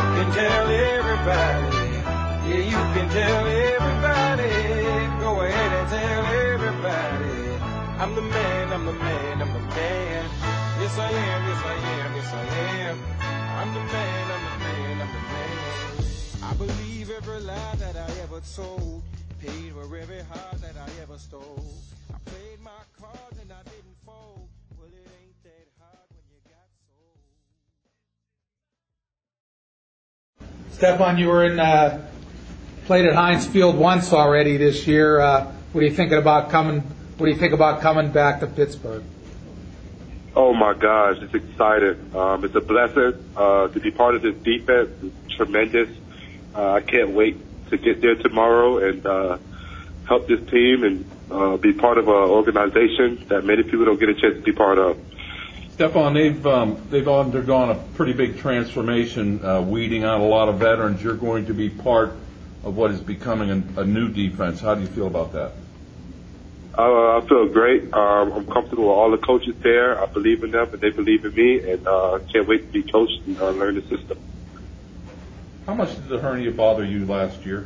can tell everybody. Yeah, you can tell everybody. Go ahead and tell everybody. I'm the man, I'm the man, I'm the man. Yes, I am, yes, I am, yes, I am. I'm the man, I'm the man, I'm the man. I believe every lie that I ever told. Paid for every heart that I ever stole. I played my cards and I didn't fold. Well, it ain't that hard when you got sold. Stephon, you were played at Heinz Field once already this year. What are you thinking about coming? What do you think about coming back to Pittsburgh? Oh my gosh, it's exciting. It's a blessing to be part of this defense. It's tremendous. I can't wait to get there tomorrow and help this team and be part of an organization that many people don't get a chance to be part of. Stephon, they've undergone a pretty big transformation, weeding out a lot of veterans. You're going to be part of what is becoming a new defense. How do you feel about that? I feel great. I'm comfortable with all the coaches there. I believe in them, and they believe in me, and can't wait to be coached and learn the system. How much did the hernia bother you last year?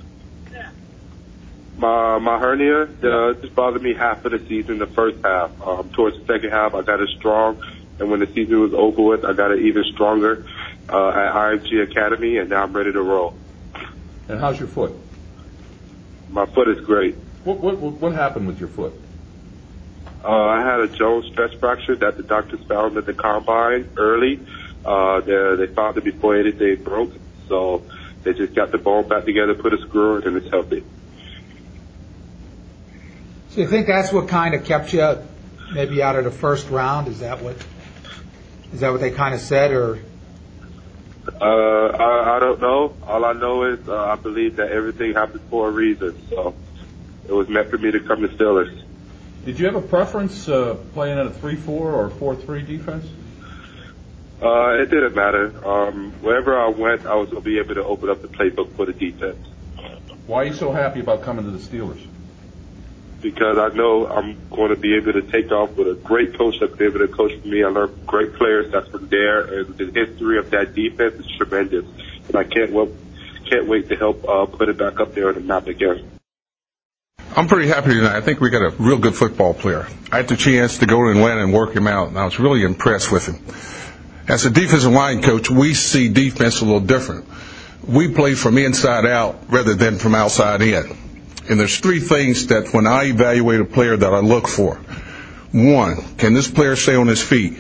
My hernia just bothered me half of the season, the first half. Towards the second half, I got it strong, and when the season was over with, I got it even stronger at IMG Academy, and now I'm ready to roll. And how's your foot? My foot is great. What happened with your foot? I had a Jones stress fracture that the doctors found at the combine early. They found it before anything broke, so they just got the bone back together, put a screw in, and it's healthy. So you think that's what kind of kept you maybe out of the first round? Is that what they kind of said, or? I don't know. All I know is I believe that everything happens for a reason. So it was meant for me to come to Steelers. Did you have a preference playing at a 3-4 or 4-3 defense? It didn't matter. Wherever I went, I was going to be able to open up the playbook for the defense. Why are you so happy about coming to the Steelers? Because I know I'm going to be able to take off with a great coach that's been able to coach for me. I learned from great players that's from there, and the history of that defense is tremendous. And I can't wait to help put it back up there on the map again. I'm pretty happy tonight. I think we got a real good football player. I had the chance to go to Atlanta and work him out, and I was really impressed with him. As a defensive line coach, we see defense a little different. We play from inside out rather than from outside in. And there's three things that when I evaluate a player that I look for. One, can this player stay on his feet?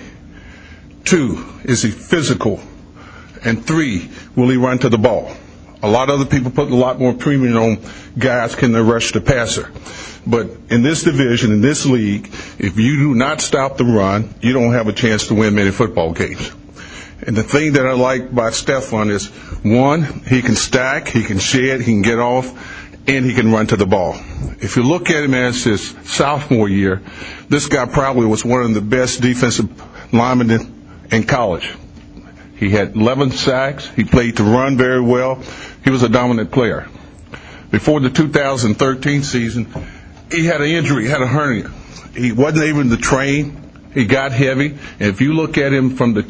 Two, is he physical? And three, will he run to the ball? A lot of other people put a lot more premium on guys can they rush the passer. But in this division, in this league, if you do not stop the run, you don't have a chance to win many football games. And the thing that I like about Stephon is, one, he can stack, he can shed, he can get off, and he can run to the ball. If you look at him as his sophomore year, this guy probably was one of the best defensive linemen in college. He had 11 sacks. He played to run very well. He was a dominant player. Before the 2013 season, he had an injury, he had a hernia. He wasn't able to train. He got heavy. And if you look at him from the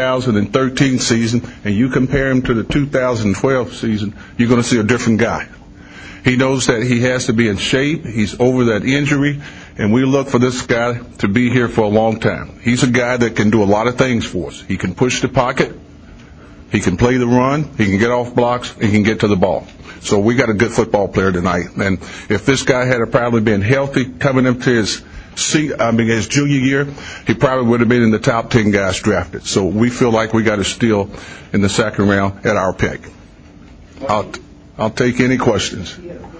2013 season and you compare him to the 2012 season, you're going to see a different guy. He knows that he has to be in shape. He's over that injury, and we look for this guy to be here for a long time. He's a guy that can do a lot of things for us. He can push the pocket. He can play the run. He can get off blocks. He can get to the ball. So we got a good football player tonight. And if this guy had probably been healthy coming up to his junior year, he probably would have been in the top 10 guys drafted. So we feel like we got a steal in the second round at our pick. I'll take any questions.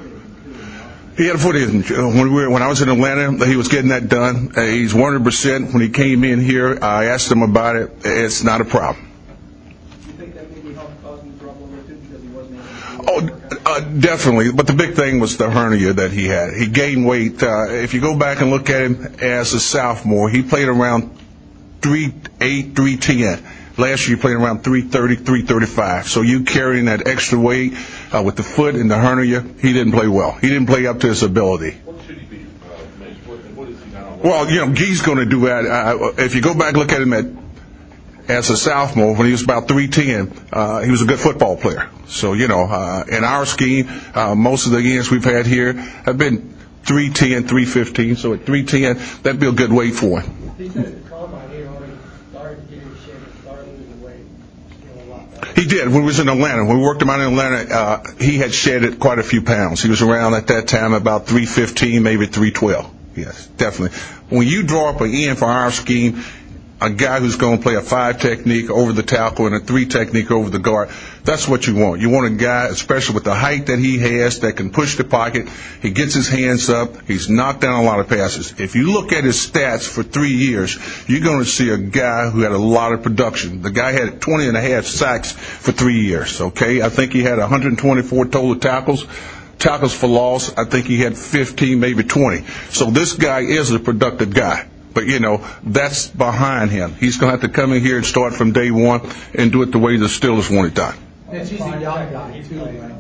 He had a foot injury. When I was in Atlanta, he was getting that done. He's 100%. When he came in here, I asked him about it. It's not a problem. Do you think that maybe helped cause him trouble too because he wasn't able to do it? Definitely. But the big thing was the hernia that he had. He gained weight. If you go back and look at him as a sophomore, he played around 3'8", 310. Last year, he played around 330, 335. So you carrying that extra weight with the foot and the hernia, he didn't play well. He didn't play up to his ability. What should he be, Mitch? What is he now? Well, Guy's going to do that. If you go back and look at him as a sophomore, when he was about 3'10", he was a good football player. So, in our scheme, most of the ends we've had here have been 3'10", 3'15". So at 3'10", that'd be a good weight for him. He said at the combine he already started getting shape and started losing weight. A lot better. He did. When he was in Atlanta, when we worked him out in Atlanta, he had shedded quite a few pounds. He was around at that time about 3'15", maybe 3'12". Yes, definitely. When you draw up an end for our scheme, a guy who's going to play a 5 technique over the tackle and a 3 technique over the guard, that's what you want. You want a guy, especially with the height that he has, that can push the pocket. He gets his hands up. He's knocked down a lot of passes. If you look at his stats for 3 years, you're going to see a guy who had a lot of production. The guy had 20 and a half sacks for 3 years, okay? I think he had 124 total tackles. Tackles for loss, I think he had 15, maybe 20. So this guy is a productive guy. But, that's behind him. He's going to have to come in here and start from day one and do it the way the Steelers want it done. And he's a young guy, too, right?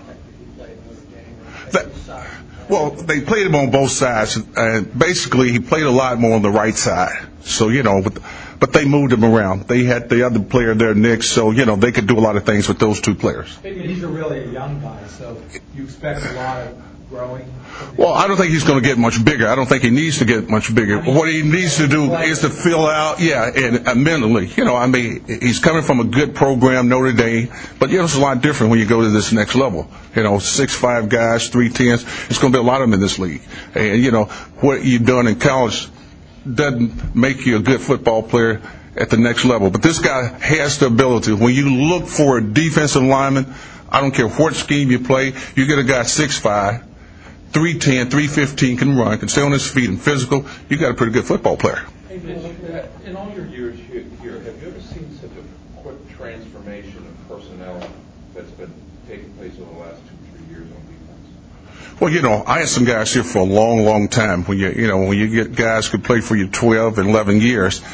Well, they played him on both sides. And basically, he played a lot more on the right side. So, but they moved him around. They had the other player there, Nick, so, they could do a lot of things with those two players. He's really a young guy, so you expect a lot of growing. Well, I don't think he's going to get much bigger. I don't think he needs to get much bigger. What he needs to do is to fill out, and mentally. He's coming from a good program, Notre Dame, but, it's a lot different when you go to this next level. 6'5" guys, 3'10s. It's going to be a lot of them in this league. And, what you've done in college doesn't make you a good football player at the next level. But this guy has the ability. When you look for a defensive lineman, I don't care what scheme you play, you get a guy 6'5", 3'10", 3'15", can run, can stay on his feet and physical, you got a pretty good football player. Hey, Mitch, in all your years here, have you ever seen such a quick transformation of personnel that's been taking place over the last 2-3 years on defense? Well, I had some guys here for a long, long time. When you get guys who play for you 12 and 11 years,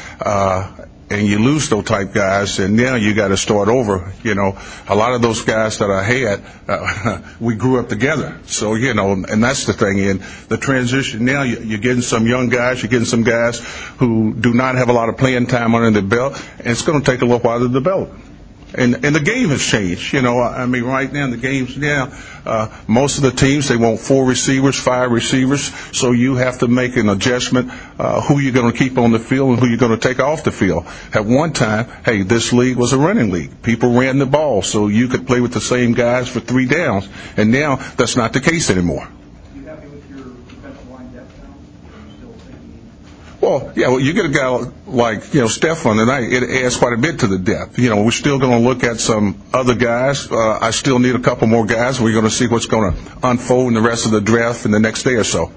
and you lose those type guys, and now you got to start over. A lot of those guys that I had, we grew up together. So, and that's the thing. In the transition now, you're getting some young guys, you're getting some guys who do not have a lot of playing time under their belt, and it's going to take a little while to develop. And the game has changed. Right now, the game's now, most of the teams, they want 4 receivers, 5 receivers. So you have to make an adjustment, who you're going to keep on the field and who you're going to take off the field. At one time, this league was a running league. People ran the ball, so you could play with the same guys for 3 downs. And now, that's not the case anymore. You happy with your defensive line depth now? Or are you still thinking? Well, you get a guy like, Stefan tonight, it adds quite a bit to the depth. We're still going to look at some other guys. I still need a couple more guys. We're going to see what's going to unfold in the rest of the draft in the next day or so.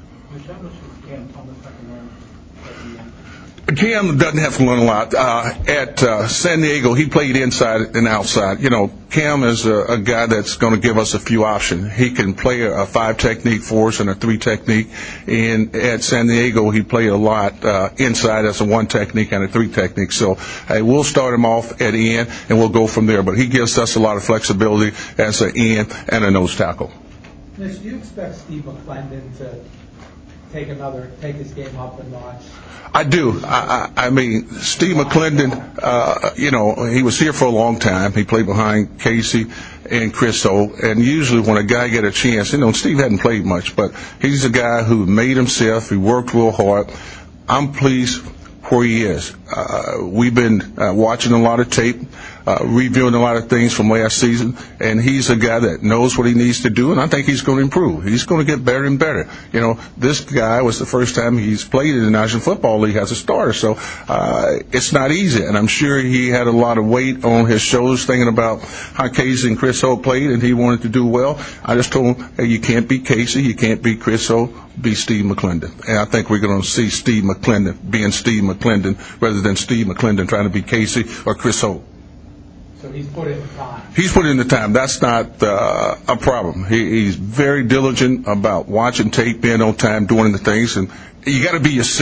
Cam doesn't have to learn a lot. At San Diego, he played inside and outside. Cam is a guy that's going to give us a few options. He can play a 5 technique for us and a 3 technique. And at San Diego, he played a lot inside as a 1 technique and a 3 technique. So we'll start him off at end, and we'll go from there. But he gives us a lot of flexibility as an end and a nose tackle. Mitch, do you expect Steve McClendon to take his game up a notch? I do. Steve McClendon, he was here for a long time. He played behind Casey and Chris O. And usually when a guy get a chance, Steve hadn't played much, but he's a guy who made himself. He worked real hard. I'm pleased where he is. We've been watching a lot of tape, reviewing a lot of things from last season, and he's a guy that knows what he needs to do, and I think he's going to improve. He's going to get better and better. This guy was the first time he's played in the National Football League as a starter, so it's not easy, and I'm sure he had a lot of weight on his shoulders thinking about how Casey and Chris O played, and he wanted to do well. I just told him, hey, you can't beat Casey, you can't beat Chris O, be Steve McClendon. And I think we're going to see Steve McClendon being Steve McClendon rather than Steve McClendon trying to be Casey or Chris O. So he's put in the time. He's put in the time. That's not a problem. He's very diligent about watching tape, being on time, doing the things. And you got to be yourself.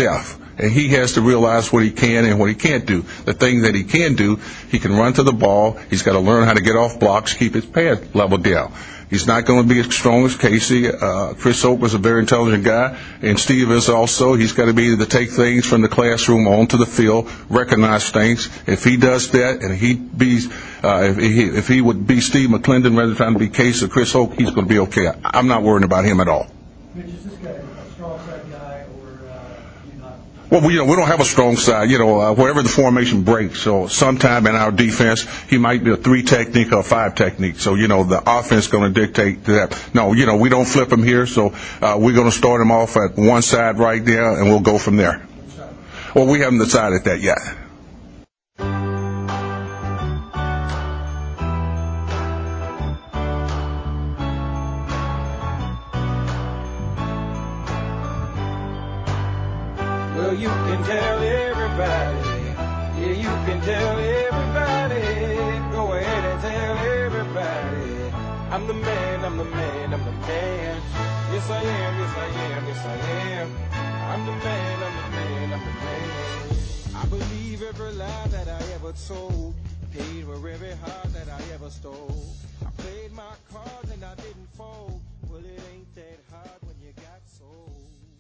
And he has to realize what he can and what he can't do. The thing that he can do, he can run to the ball. He's got to learn how to get off blocks, keep his pad level down. He's not going to be as strong as Casey. Chris Oak was a very intelligent guy, and Steve is also. He's got to be able to take things from the classroom onto the field, recognize things. If he does that, and if he would be Steve McClendon rather than trying to be Casey or Chris Oak, he's going to be okay. I'm not worried about him at all. Mitch, is this guy a strong side guy, or you not? Well, we don't have a strong side. Wherever the formation breaks. So sometime in our defense, he might be a 3 technique or a 5 technique. So, the offense is going to dictate that. No, we don't flip him here. So we're going to start him off at one side right there, and we'll go from there. Well, we haven't decided that yet. Well, you can tell everybody. Yeah, you can tell everybody. Go ahead and tell everybody. I'm the man, I'm the man, I'm the man. Yes, I am, yes, I am, yes, I am. I'm the man, I'm the man, I'm the man. I believe every lie that I ever told. Paid for every heart that I ever stole. I played my cards and I didn't fold. Well, it ain't that hard when you got sold.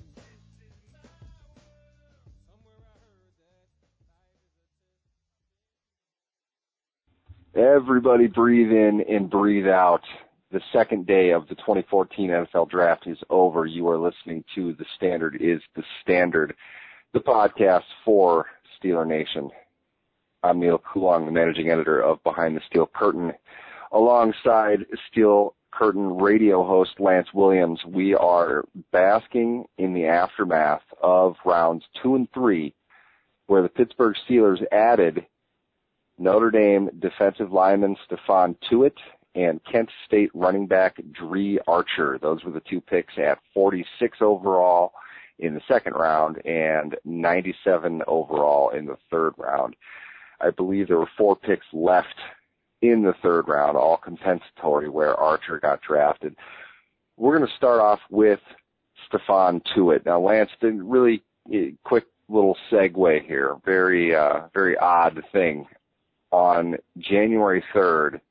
Everybody breathe in and breathe out. The second day of the 2014 NFL Draft is over. You are listening to The Standard is the Standard, the podcast for Steeler Nation. I'm Neil Coulong, the managing editor of Behind the Steel Curtain. Alongside Steel Curtain radio host Lance Williams, we are basking in the aftermath of rounds 2 and 3, where the Pittsburgh Steelers added Notre Dame defensive lineman Stephon Tuitt and Kent State running back Dre Archer. Those were the 2 picks at 46 overall in the second round and 97 overall in the third round. I believe there were 4 picks left in the third round, all compensatory, where Archer got drafted. We're going to start off with Stephon Tuitt. Now, Lance, really quick little segue here. Very odd thing. On January 3rd,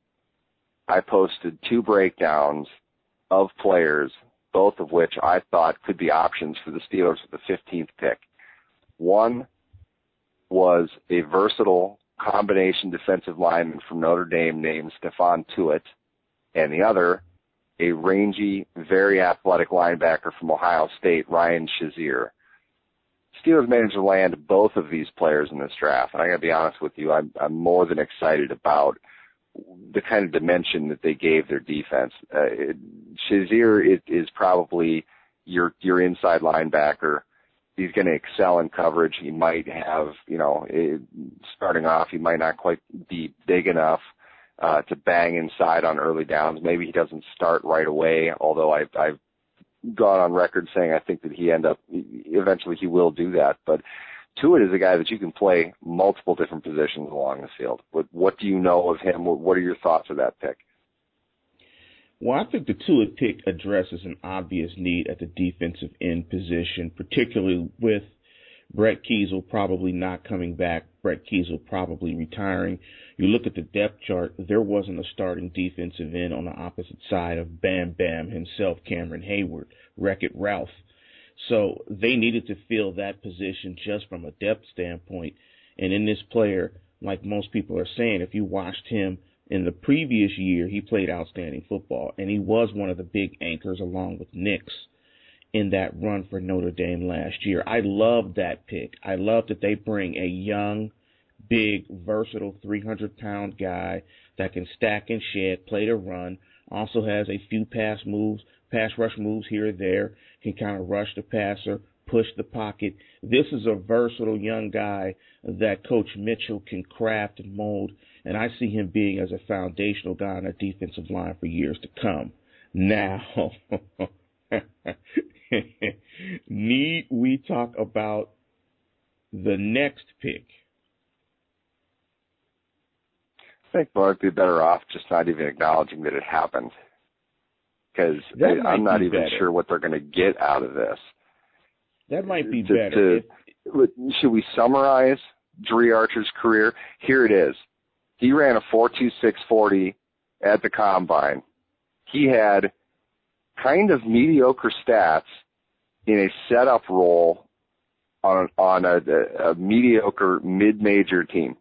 I posted 2 breakdowns of players, both of which I thought could be options for the Steelers with the 15th pick. One was a versatile combination defensive lineman from Notre Dame named Stephon Tuitt, and the other, a rangy, very athletic linebacker from Ohio State, Ryan Shazier. Steelers managed to land both of these players in this draft, and I got to be honest with you, I'm more than excited about the kind of dimension that they gave their defense. Shazier is probably your inside linebacker. He's going to excel in coverage. He might have, starting off, he might not quite be big enough to bang inside on early downs. Maybe he doesn't start right away, although I've gone on record saying I think that eventually he will do that. But Tuitt is a guy that you can play multiple different positions along the field. What do you know of him? What are your thoughts of that pick? Well, I think the Tuitt pick addresses an obvious need at the defensive end position, particularly with Brett Keisel probably not coming back, Brett Keisel probably retiring. You look at the depth chart, there wasn't a starting defensive end on the opposite side of Bam Bam himself, Cameron Hayward, Wreck-It Ralph. So they needed to fill that position just from a depth standpoint. And in this player, like most people are saying, if you watched him in the previous year, he played outstanding football, and he was one of the big anchors along with Nix in that run for Notre Dame last year. I love that pick. I love that they bring a young, big, versatile 300-pound guy that can stack and shed, play to run, also has a few pass rush moves here or there, can kind of rush the passer, push the pocket. This is a versatile young guy that Coach Mitchell can craft and mold, and I see him being as a foundational guy on a defensive line for years to come. Now, need we talk about the next pick? I think might be better off just not even acknowledging that it happened, because I'm not even sure what they're going to get out of this. That might be better. should we summarize Dre Archer's career? Here it is. He ran a 4.2640 at the combine. He had kind of mediocre stats in a setup role on a mediocre mid-major team.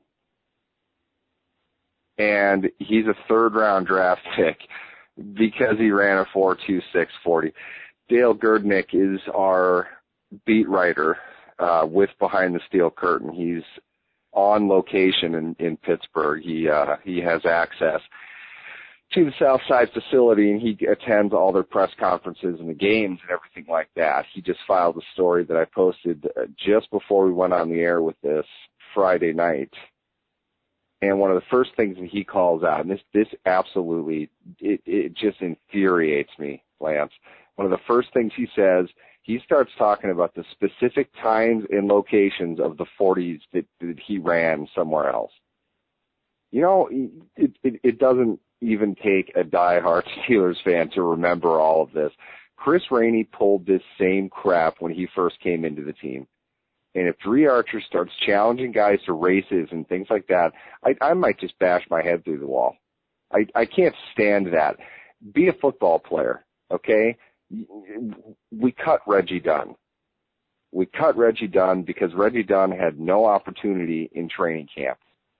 And he's a third-round draft pick because he ran a 4.2640. Dale Gerdnick is our beat writer with Behind the Steel Curtain. He's on location in Pittsburgh. He has access to the South Side facility, and he attends all their press conferences and the games and everything like that. He just filed a story that I posted just before we went on the air with this Friday night. And one of the first things that he calls out, and this absolutely, it just infuriates me, Lance. One of the first things he says, he starts talking about the specific times and locations of the 40s that he ran somewhere else. You know, it doesn't even take a diehard Steelers fan to remember all of this. Chris Rainey pulled this same crap when he first came into the team. And if Dre Archer starts challenging guys to races and things like that, I might just bash my head through the wall. I can't stand that. Be a football player, okay? We cut Reggie Dunn. We cut Reggie Dunn because Reggie Dunn had no opportunity in training camp.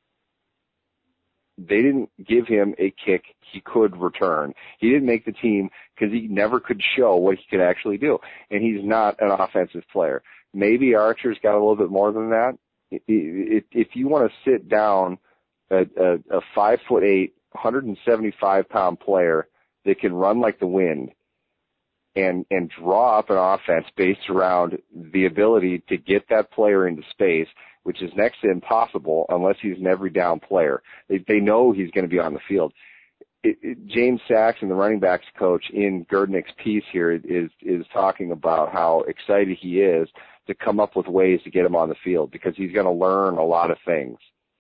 They didn't give him a kick he could return. He didn't make the team because he never could show what he could actually do. And he's not an offensive player. Maybe Archer's got a little bit more than that. If you want to sit down a 5'8", 175-pound player that can run like the wind and draw up an offense based around the ability to get that player into space, which is next to impossible unless he's an every down player. They know he's going to be on the field. James Saxon, the running backs coach in Gerdnick's piece here, is talking about how excited he is to come up with ways to get him on the field because he's going to learn a lot of things.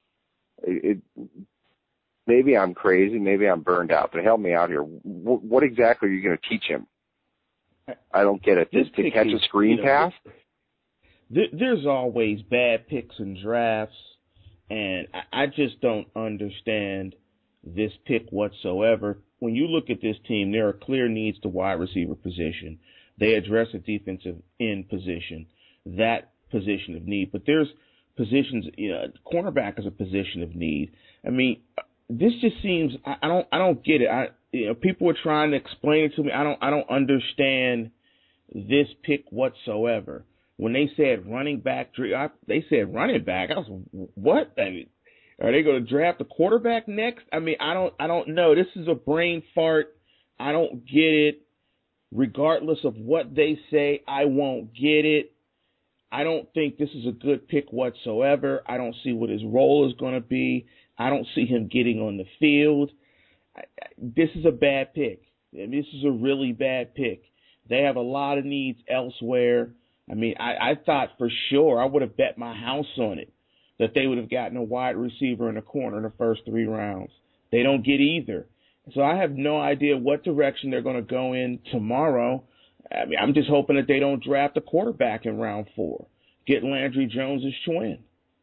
Maybe I'm crazy, maybe I'm burned out, but help me out here. What exactly are you going to teach him? I don't get it. Just to catch a screen pass? There's always bad picks in drafts, and I just don't understand this pick whatsoever. When you look at this team, there are clear needs to wide receiver position. They address a defensive end position, that position of need. But there's positions, cornerback is a position of need. I mean, this just seems, I don't get it. People are trying to explain it to me. I don't understand this pick whatsoever. When they said running back, they said running back. I was, what? I mean, are they going to draft a quarterback next? I mean, I don't know. This is a brain fart. I don't get it. Regardless of what they say, I won't get it. I don't think this is a good pick whatsoever. I don't see what his role is going to be. I don't see him getting on the field. This is a bad pick. This is a really bad pick. They have a lot of needs elsewhere. I mean, I thought for sure, I would have bet my house on it, that they would have gotten a wide receiver in the corner in the first 3 rounds. They don't get either. So I have no idea what direction they're going to go in tomorrow. I mean, I'm just hoping that they don't draft a quarterback in round 4. Get Landry Jones' twin.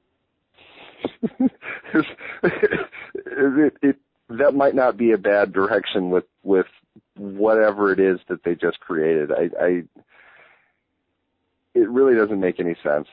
That might not be a bad direction with whatever it is that they just created. It really doesn't make any sense.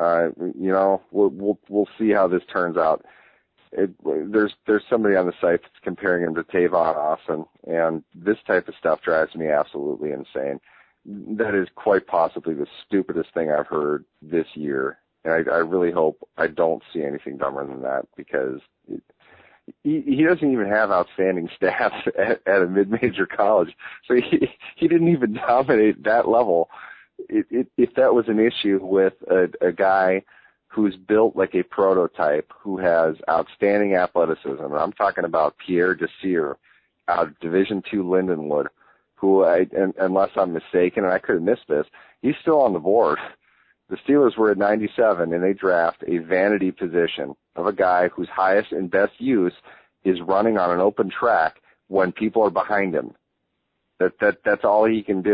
We'll see how this turns out. There's somebody on the site that's comparing him to Tavon Austin, and this type of stuff drives me absolutely insane. That is quite possibly the stupidest thing I've heard this year, and I really hope I don't see anything dumber than that because he doesn't even have outstanding stats at a mid-major college, so he didn't even dominate that level. If that was an issue with a guy who's built like a prototype, who has outstanding athleticism, and I'm talking about Pierre Desir out of Division II Lindenwood, who, unless I'm mistaken, and I could have missed this, he's still on the board. The Steelers were at 97, and they draft a vanity position of a guy whose highest and best use is running on an open track when people are behind him. That's all he can do.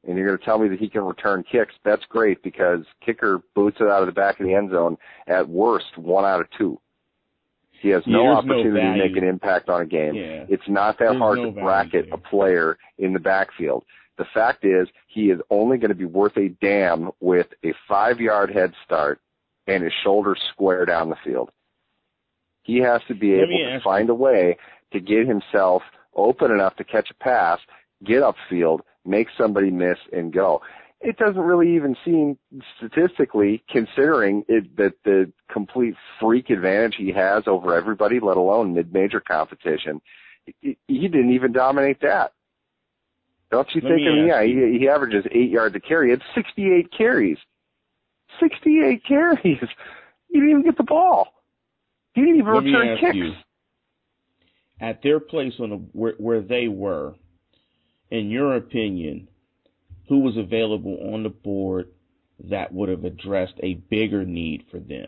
and you're going to tell me that he can return kicks, that's great, because kicker boots it out of the back of the end zone at worst 1 out of 2. He has no opportunity to make an impact on a game. Yeah. It's not that hard to bracket a player in the backfield. The fact is, he is only going to be worth a damn with a 5-yard head start and his shoulders square down the field. He has to be able to find a way to get himself open enough to catch a pass, get upfield, make somebody miss, and go. It doesn't really even seem statistically, considering that the complete freak advantage he has over everybody, let alone mid-major competition, he didn't even dominate that. Don't you think? He averages 8 yards a carry. It's 68 carries. 68 carries. He didn't even get the ball. He didn't even return kicks. You, at their place where they were, in your opinion, who was available on the board that would have addressed a bigger need for them?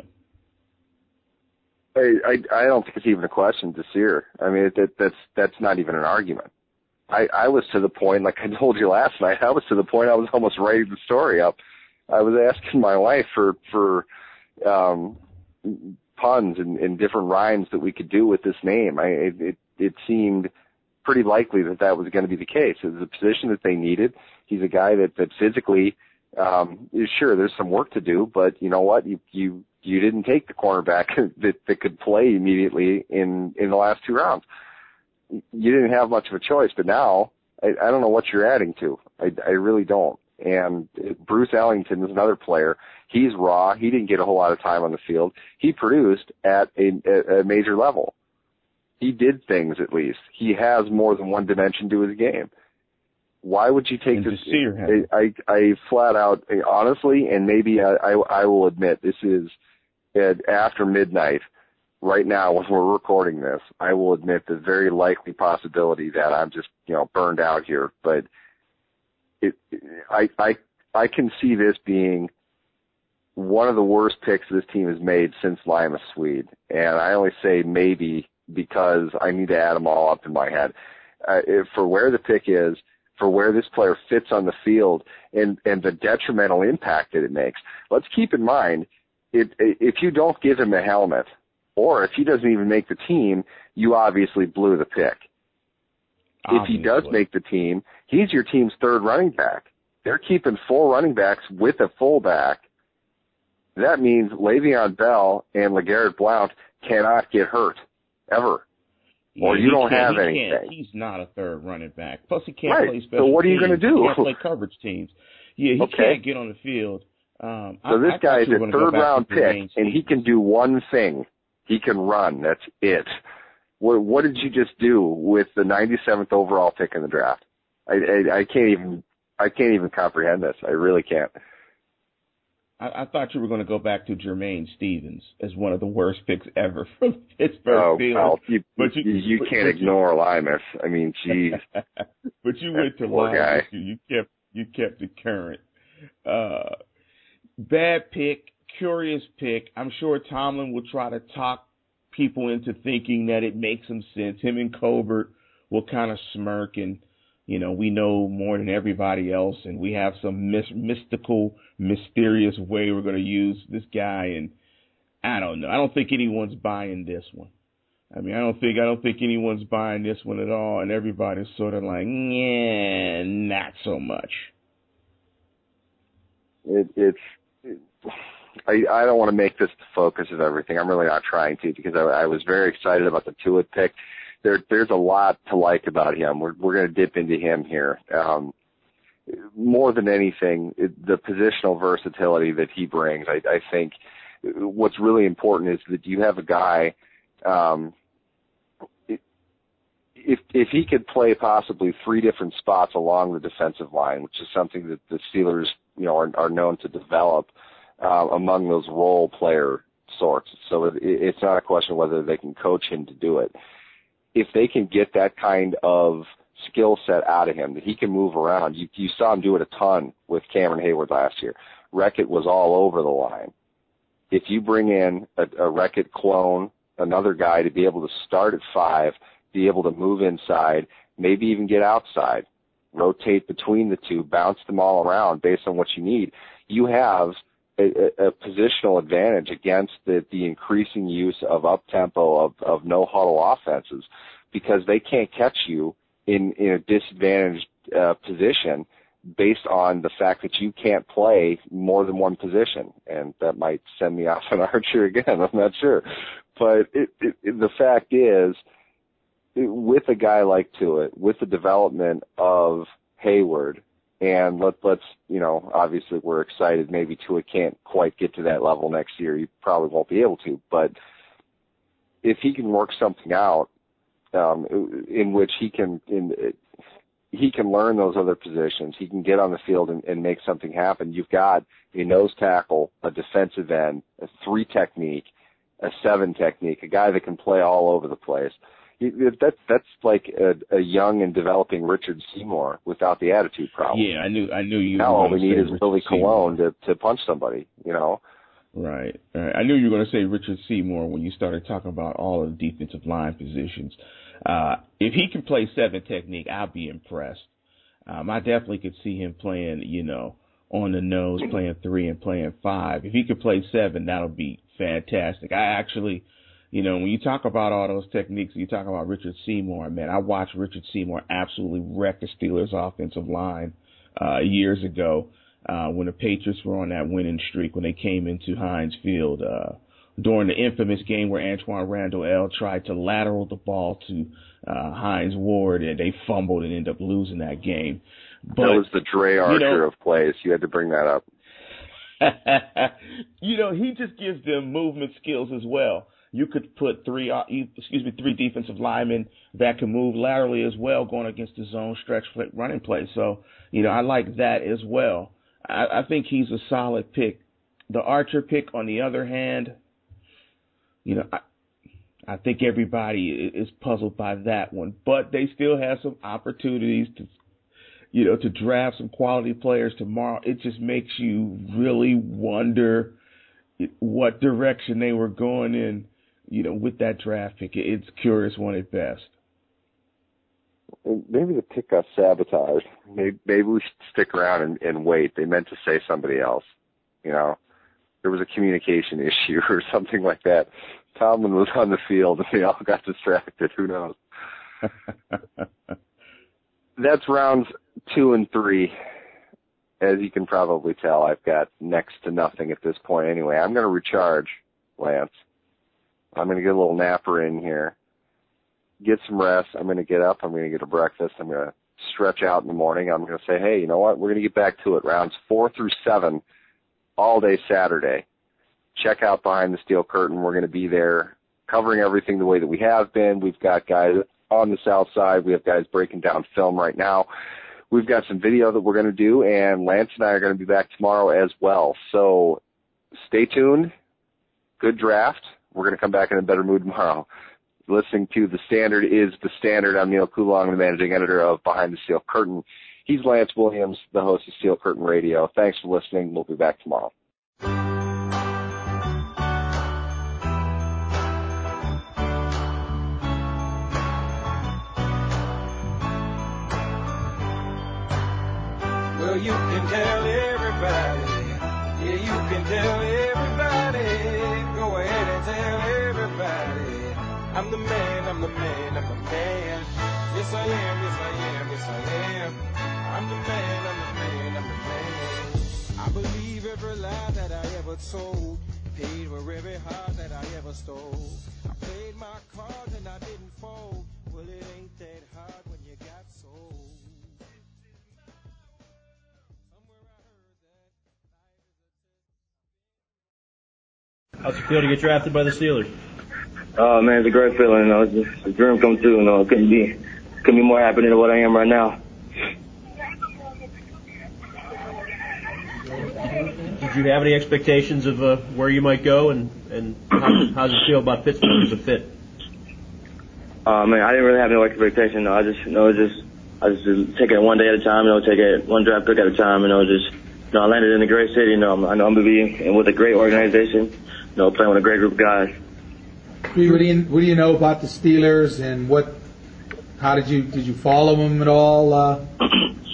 I don't think it's even a question, Desir. I mean, that's not even an argument. I was to the point, like I told you last night, I was to the point I was almost writing the story up. I was asking my wife for puns and different rhymes that we could do with this name. It seemed pretty likely that was going to be the case. It was a position that they needed. He's a guy that physically, sure, there's some work to do, but you know what? You didn't take the cornerback that could play immediately in the last 2 rounds. You didn't have much of a choice, but now I don't know what you're adding to. I really don't. And Bruce Ellington is another player. He's raw. He didn't get a whole lot of time on the field. He produced at a major level. He did things, at least. He has more than one dimension to his game. Why would you take this? I flat out, honestly, and maybe I will admit, this is after midnight. Right now, when we're recording this, I will admit the very likely possibility that I'm just, burned out here. But I can see this being one of the worst picks this team has made since Lima Swede. And I only say maybe because I need to add them all up in my head. For where the pick is, for where this player fits on the field, and the detrimental impact that it makes. Let's keep in mind, if you don't give him a helmet, or if he doesn't even make the team, you obviously blew the pick. Obviously. If he does make the team, he's your team's 3rd running back. They're keeping 4 running backs with a fullback. That means Le'Veon Bell and LeGarrette Blount cannot get hurt, ever. Yeah, or you don't have anything. He's not a 3rd running back. Plus, he can't play special teams. So what are you going to do? He can't play coverage teams. Yeah, he can't get on the field. So this guy is a 3rd-round pick, and he can do one thing. He can run. That's it. What did you just do with the 97th overall pick in the draft? I can't even comprehend this. I really can't. I thought you were going to go back to Jermaine Stevens as one of the worst picks ever from Pittsburgh Steelers. Well, you can't ignore Limas. I mean, geez. But you went to Limas. You kept it current. Bad pick. Curious pick. I'm sure Tomlin will try to talk people into thinking that it makes some sense. Him and Colbert will kind of smirk and, we know more than everybody else, and we have some mystical, mysterious way we're going to use this guy. And I don't know. I don't think anyone's buying this one. I mean, I don't think anyone's buying this one at all, and everybody's sort of like, yeah, not so much. I don't want to make this the focus of everything. I'm really not trying to, because I was very excited about the Tua pick. There's a lot to like about him. We're going to dip into him here. More than anything, the positional versatility that he brings. I think what's really important is that you have a guy. If he could play possibly 3 different spots along the defensive line, which is something that the Steelers, are known to develop among those role player sorts. So it's not a question of whether they can coach him to do it. If they can get that kind of skill set out of him, that he can move around. You saw him do it a ton with Cameron Hayward last year. Reckett was all over the line. If you bring in a Reckett clone, another guy to be able to start at 5, be able to move inside, maybe even get outside, rotate between the two, bounce them all around based on what you need. You have a positional advantage against the increasing use of up-tempo, of no-huddle offenses, because they can't catch you in a disadvantaged position based on the fact that you can't play more than one position. And that might send me off on Archer again, I'm not sure. But the fact is, with a guy like Tuitt, with the development of Hayward, and let's obviously we're excited. Maybe Tuitt can't quite get to that level next year. He probably won't be able to. But if he can work something out in which he can learn those other positions, he can get on the field and make something happen. You've got a nose tackle, a defensive end, a 3 technique, a 7 technique, a guy that can play all over the place. That's like a young and developing Richard Seymour without the attitude problem. Yeah, I knew you. Now all we need is Richard Billy Seymour. Colon to punch somebody, Right. I knew you were going to say Richard Seymour when you started talking about all of the defensive line positions. If he can play 7 technique, I'll be impressed. I definitely could see him playing, on the nose, playing 3 and playing 5. If he could play 7, that'll be fantastic. I actually, when you talk about all those techniques, you talk about Richard Seymour, man, I watched Richard Seymour absolutely wreck the Steelers' offensive line years ago when the Patriots were on that winning streak, when they came into Heinz Field during the infamous game where Antoine Randall L. tried to lateral the ball to Hines Ward, and they fumbled and ended up losing that game. But, that was the Dre Archer of plays. You had to bring that up. He just gives them movement skills as well. You could put 3 defensive linemen that can move laterally as well, going against the zone stretch running play. So, I like that as well. I think he's a solid pick. The Archer pick, on the other hand, I think everybody is puzzled by that one, but they still have some opportunities to draft some quality players tomorrow. It just makes you really wonder what direction they were going in, with that draft pick. It's a curious one at best. Maybe the pick got sabotaged. Maybe we should stick around and wait. They meant to say somebody else. There was a communication issue or something like that. Tomlin was on the field and they all got distracted. Who knows? That's rounds 2 and 3. As you can probably tell, I've got next to nothing at this point anyway. I'm going to recharge, Lance. I'm going to get a little napper in here, get some rest. I'm going to get up. I'm going to get a breakfast. I'm going to stretch out in the morning. I'm going to say, hey, you know what? We're going to get back to it. Rounds 4 through 7, all day Saturday. Check out Behind the Steel Curtain. We're going to be there covering everything the way that we have been. We've got guys on the south side. We have guys breaking down film right now. We've got some video that we're going to do, and Lance and I are going to be back tomorrow as well. So stay tuned. Good draft. We're going to come back in a better mood tomorrow. Listening to The Standard is The Standard. I'm Neil Coulong, the managing editor of Behind the Steel Curtain. He's Lance Williams, the host of Steel Curtain Radio. Thanks for listening. We'll be back tomorrow. Well, you can tell everybody. Yeah, you can tell everybody. Go ahead and tell everybody. I'm the man, I'm the man, I'm the man. Yes, I am, yes, I am, yes, I am. I'm the man, I'm the man, I'm the man. I believe every lie that I ever told. Paid for every heart that I ever stole. I played my cards and I didn't fold. Well, it ain't that hard when you got sold. How's it feel to get drafted by the Steelers? Oh man, it's a great feeling. It's a dream come true. Couldn't be more happy than what I am right now. Did you have any expectations of where you might go, and how does it feel about Pittsburgh as a fit? Man, I didn't really have no expectation. I just take it one day at a time. Take it one draft pick at a time. I landed in a great city. I know I'm gonna be with a great organization. Playing with a great group of guys. What do you know about the Steelers, and how did you follow them at all?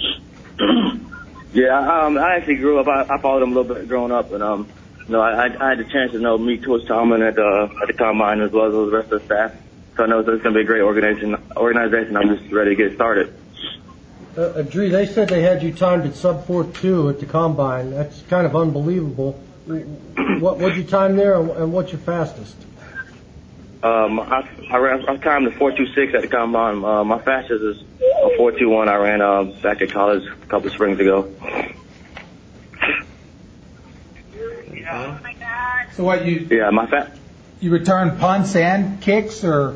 Yeah, I actually grew up. I followed him a little bit growing up, and I had the chance to meet Coach Tomlin at the combine as well as the rest of the staff. So I know it's going to be a great organization. I'm just ready to get started. Dree, they said they had you timed at sub 4.2 at the combine. That's kind of unbelievable. What'd you time there, and what's your fastest? I timed the 4.26 at the combine. My fastest is a 4.21. I ran back at college a couple of springs ago. So what you? Yeah, You return punts and kicks, or?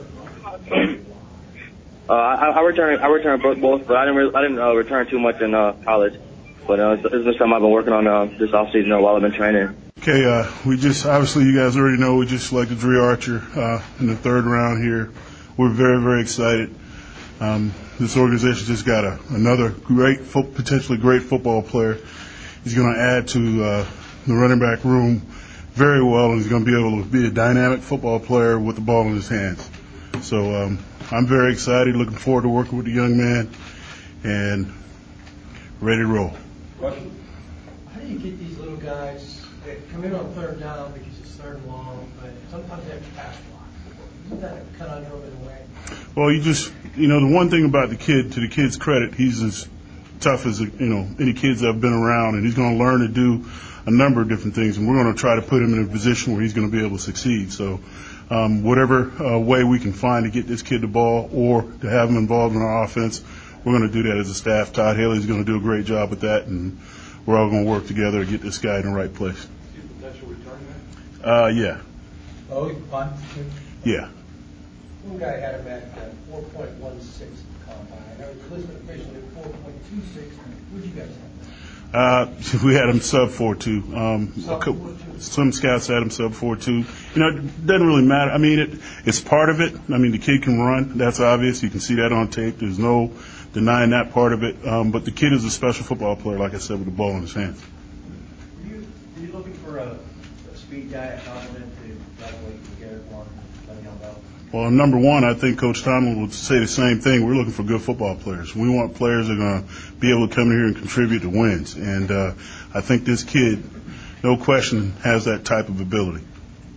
I returned both, but I didn't return too much in college. But it's been something I've been working on this offseason while I've been training. Okay, we just, obviously you guys already know, we just selected Dree Archer in the third round here. We're very, very excited. This organization just got another potentially great football player. He's going to add to the running back room very well, and he's going to be able to be a dynamic football player with the ball in his hands. So I'm very excited, looking forward to working with the young man, and ready to roll. How do you get these little guys that come in on third down because it's third and long, but sometimes they have to pass block? Isn't that a conundrum in a way? Well, the one thing about the kid, to the kid's credit, he's as tough as, any kids that have been around, and he's going to learn to do a number of different things, and we're going to try to put him in a position where he's going to be able to succeed. So whatever way we can find to get this kid the ball or to have him involved in our offense, we're going to do that as a staff. Todd Haley's going to do a great job with that, and we're all going to work together to get this guy in the right place. Potential return? Yeah. Oh, punt? Yeah. One guy had him at 4.16 at the combine. I was listed officially at 4.26. What'd you guys have? We had him sub 4.2. Some scouts had him sub 4.2. It doesn't really matter. I mean, it's part of it. I mean, the kid can run. That's obvious. You can see that on tape. There's no denying that part of it. But the kid is a special football player, like I said, with the ball in his hands. Are you looking for a speed guy at compliment to graduate from Garrett Warren, Le'Veon Bell? Well, number one, I think Coach Tomlin would say the same thing. We're looking for good football players. We want players that are going to be able to come in here and contribute to wins. And I think this kid, no question, has that type of ability.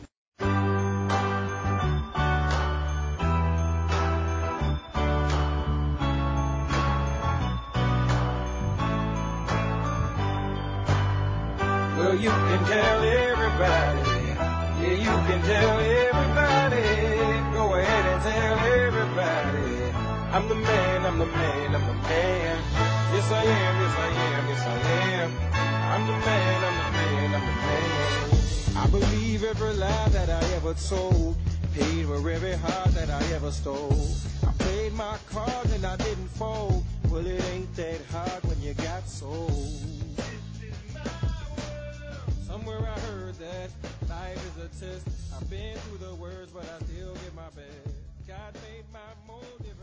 Well, you can tell everybody. Yeah, you can tell everybody. Go ahead and tell everybody. I'm the man, I'm the man, I'm the man. Yes, I am, yes, I am, yes, I am. I'm the man, I'm the man, I'm the man. I believe every lie that I ever told. Paid for every heart that I ever stole. I played my cards and I didn't fold. Well, it ain't that hard when you got sold. Somewhere I heard that life is a test. I've been through the worst, but I still give my best. God made my mold.